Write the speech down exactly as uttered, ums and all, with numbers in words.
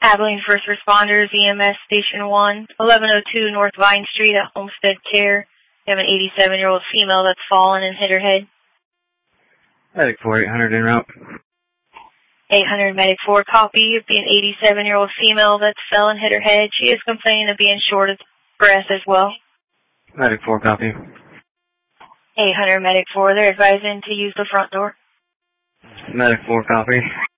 Abilene First Responders, E M S Station one, eleven oh two North Vine Street at Homestead Care. We have an eighty-seven-year-old female that's fallen and hit her head. Medic four, eight hundred en route. eight hundred Medic four, copy. It'd be an eighty-seven-year-old female that fell and hit her head. She is complaining of being short of breath as well. Medic four, copy. eight hundred Medic four, they're advising to use the front door. Medic four, copy.